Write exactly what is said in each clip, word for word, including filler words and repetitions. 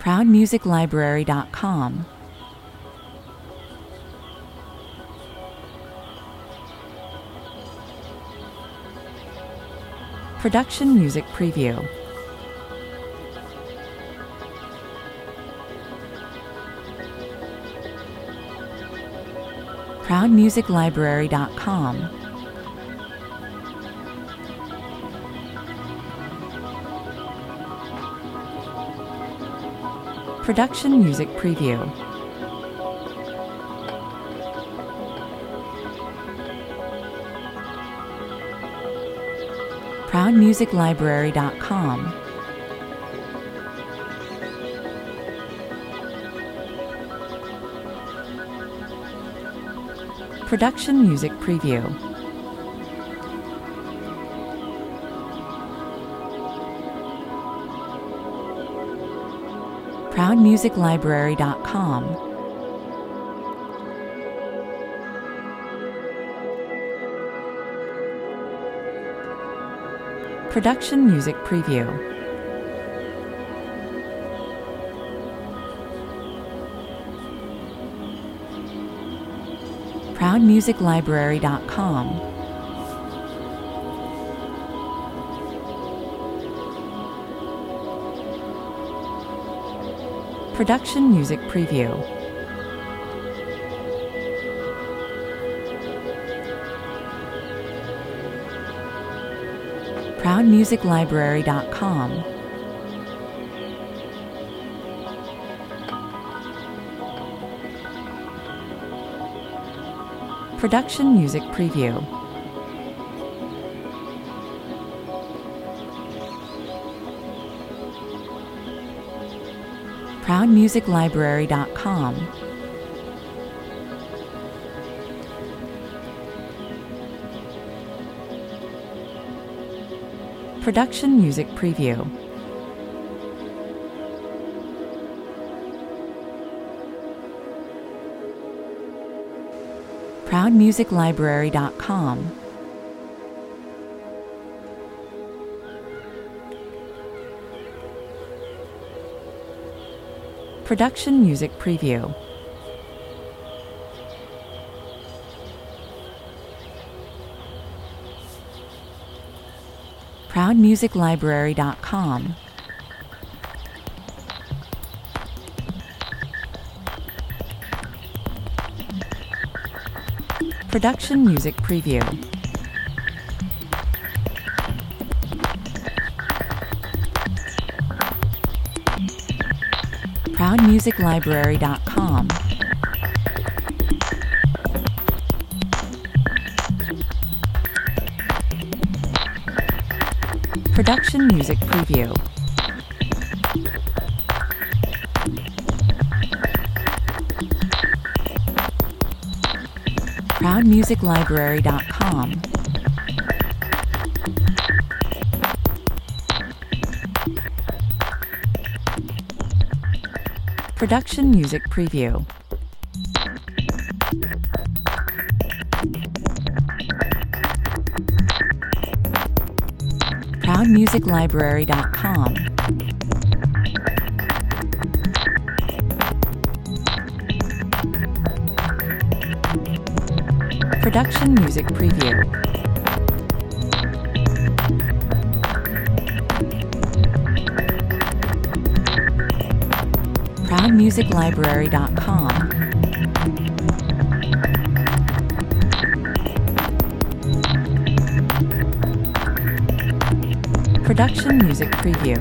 proud music library dot com, Production Music Preview, proud music library dot com, Production Music Preview, proud music library dot com, Production Music Preview, proud music library dot com, Production Music Preview, proud music library dot com, Production Music Preview, proud music library dot com, Production Music Preview, proud music library dot com, Production Music Preview, proud music library dot com, Production Music Preview, proud music library dot com, Production Music Preview, proud music library dot com, Production Music Preview, proud music library dot com, Production Music Preview, proud music library dot com, Production Music Preview, proud music library dot com, Production Music Preview,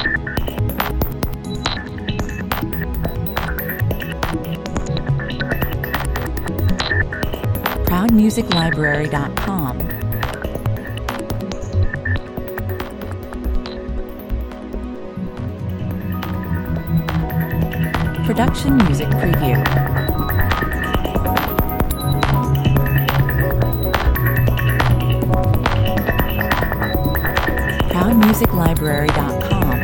proud music library dot com, Production Music Preview, proud music library dot com,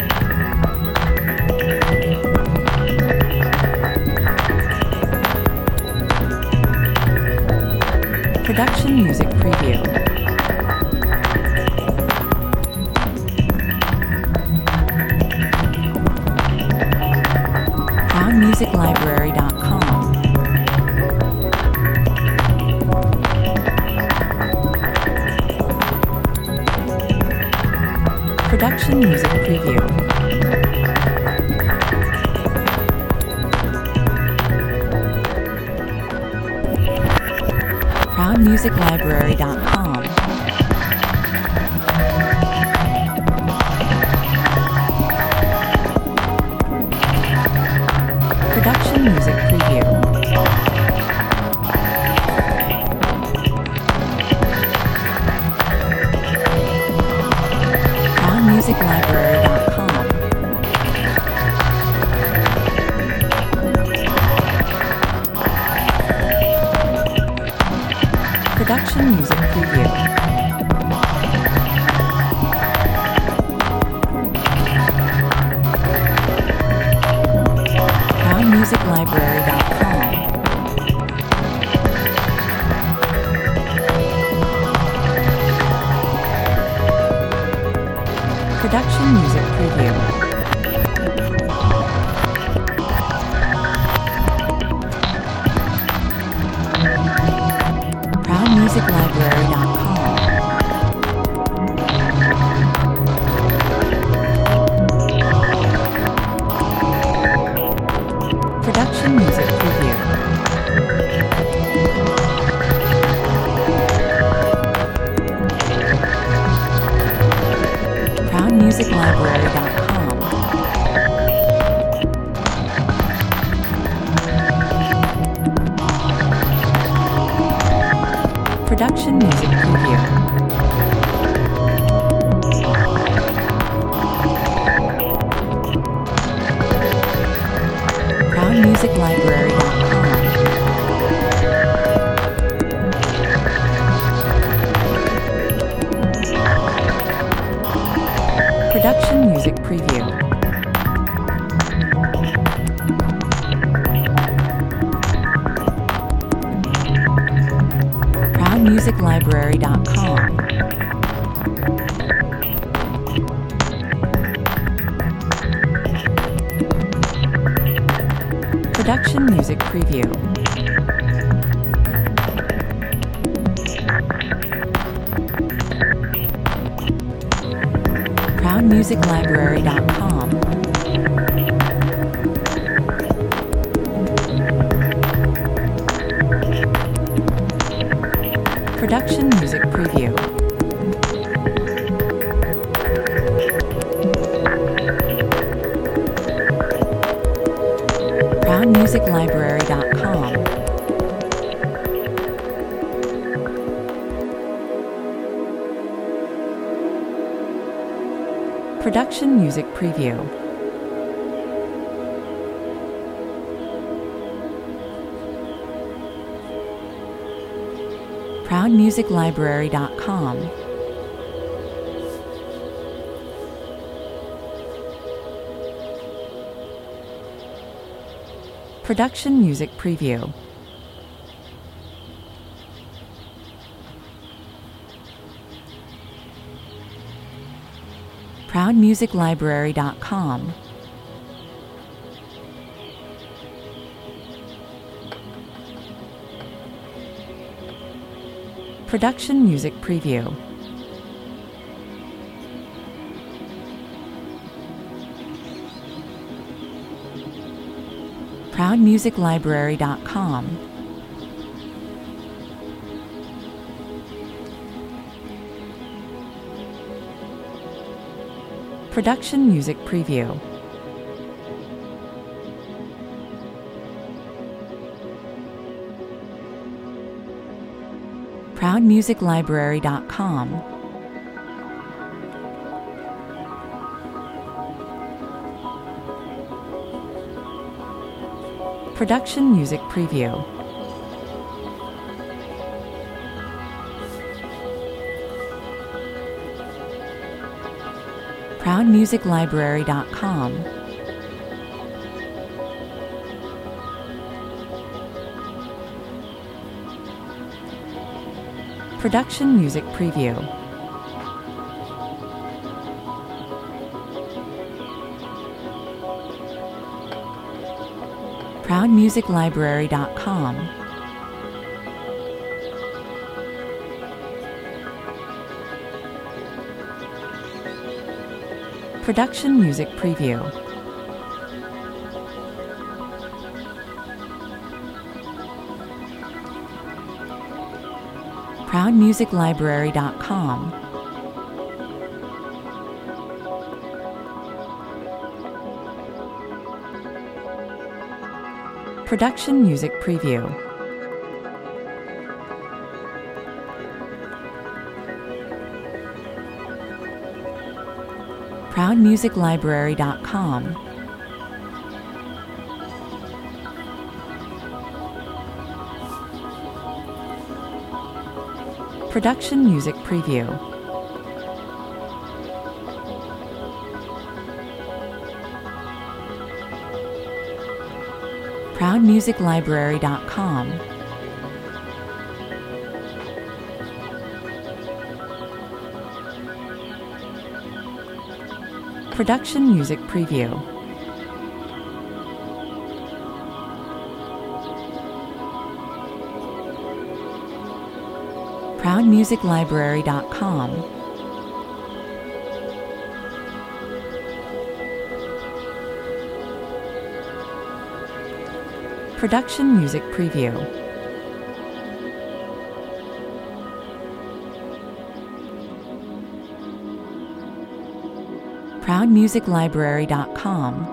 Production Music Preview, music library dot com. Production Music Preview. proud music library dot com. Production Music Preview. proud music library dot com. Production Music Preview. proud music library dot com. Production Music Preview. proud music library dot com. Production Music Preview. proud music library dot com. Production Music Preview. proud music library dot com. Production Music Preview. proud music library dot com. Production Music Preview. proud music library dot com. Production Music Preview. proud music library dot com. Production Music Preview. proud music library dot com. Production Music Preview. proud music library dot com. Production Music Preview. proud music library dot com. Production Music Preview. proud music library dot com. Production Music Preview. proud music library dot com. Production Music Preview. proud music library dot com, Production Music Preview, proud music library dot com, Production Music Preview, proud music library dot com, Production Music Preview, proud music library dot com, Production Music Preview, proud music library dot com, Production Music Preview, proud music library dot com,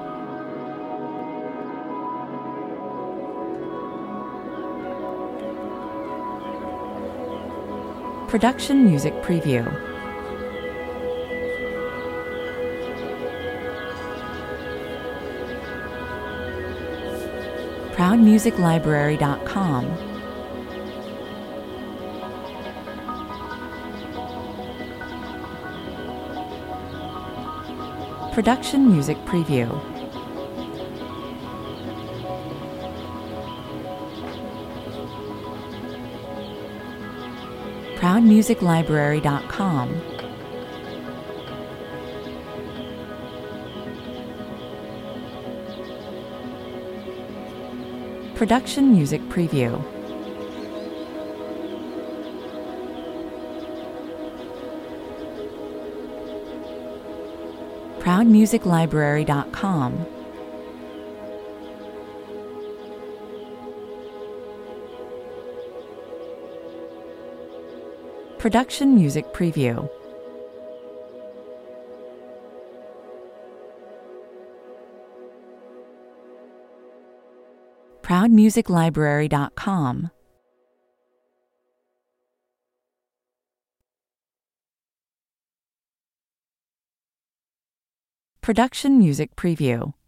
Production Music Preview, proud music library dot com, Production Music Preview, proud music library dot com, Production Music Preview, proud music library dot com, Production Music Preview, proud music library dot com, Production Music Preview.